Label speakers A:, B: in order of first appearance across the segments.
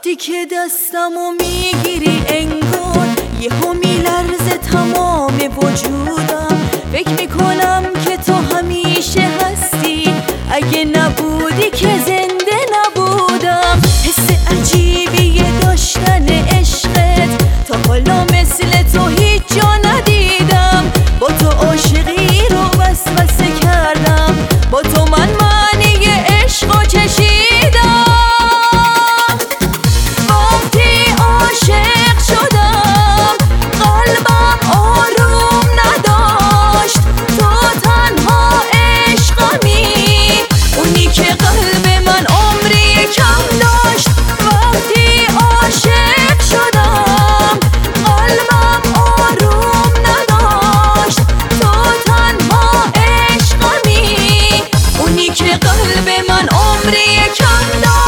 A: وقتی که دستمو میگیری انگار یهو میلرزه تمام وجودم. فکر میکنم که تو همیشه هستی، اگه نبودی که زنده نبودم. حس عجیبیه داشتن عشقت، تا حالا مثل تو هیچ جا ندیدم. با تو عاشقی رو وسوسه کردم، با تو من معنی عشقو چشیدم. وقتی عاشق شدم قلبم آروم نداشت، تو تنها عشقمی، اونی که قلب من عمری کم داشت. وقتی عاشق شدم قلبم آروم نداشت، تو تنها عشقمی، اونی که قلب من عمری کم داشت.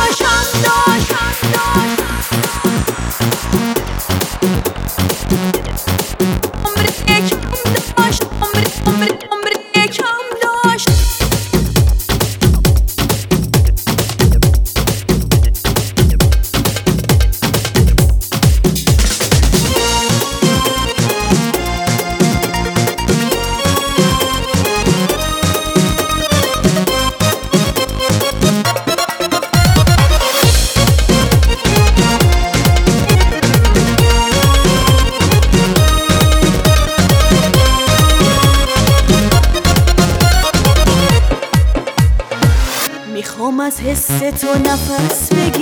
A: عمری کم داشت. میخوام از حس تو نفس بگیرم،